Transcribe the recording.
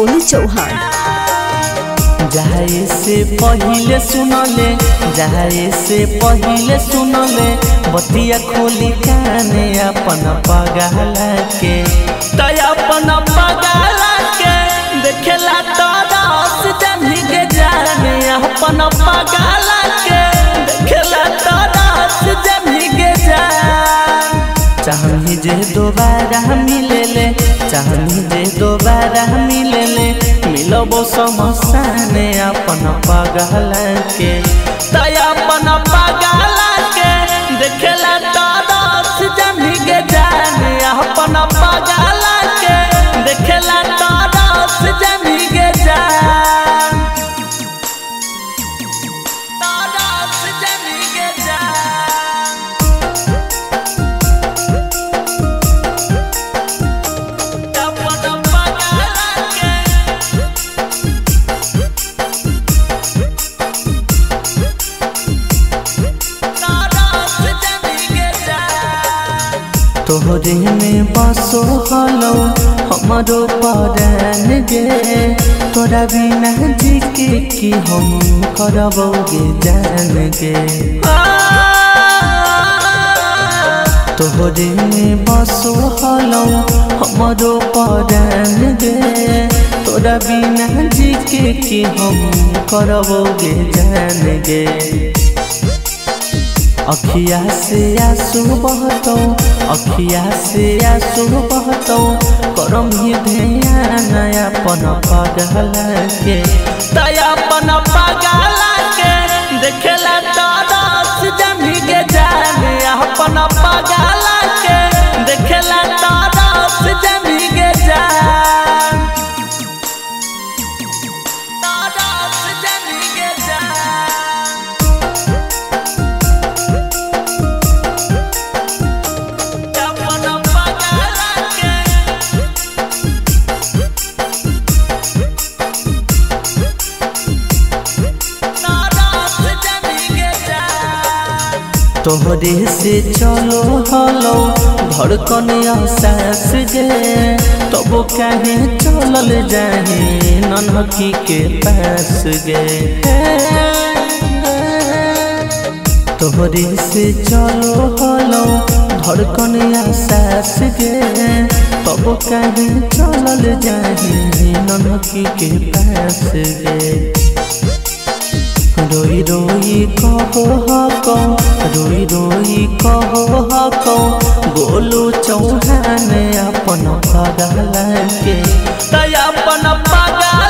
गोलू चौहान। जाए से पहिले सुनले, जाए से पहिले सुनले बतिया खोली काने अपन पगला के, तय अपन पगला के देखेला तो रस जमी के जाने, अपन पगला के देखेला तो रस जमी के जान। चाहनी जे दोबारा मिलेले, चाहनी जे दोबारा मिलेले मिलबो समसाने अपन पगला के, तय अपन पगला के देखेला तो रस जमी के जाने, अपन पगला के देखेला तो रस जमी के जान, तो रस जमी के जान। अपन पगला के तोहरे में बसो हलो हमारो परान गे, तोरा बिना जी की हम करबोगे जान गे। तोहरे में बसो हलो हमारो परान गे, तोरा बिना जी की हम करबोगे जान गे। अखिया से आंसू बहतो, अखिया से आंसू बहतो करम ही ध्यान अपन पगला के, तय अपन पगला के देखेला तो रस जमी के जाने, अपन पगला के देखेला तो रस जमी के जान, तो रस जमी के जान। तोहरे से चलो हलो धड़कन आसास गे, तब काहे चलल जाहे नन्हकी के पास गे। तोहरे से चलो हलो धड़कन आसास गे, तब काहे चलल जाहे नन्हकी के पास गे। रोई रोई कहो हको, रोई रोई कहो हको गोलू चौहान अपन पगला के, तय अपन पगला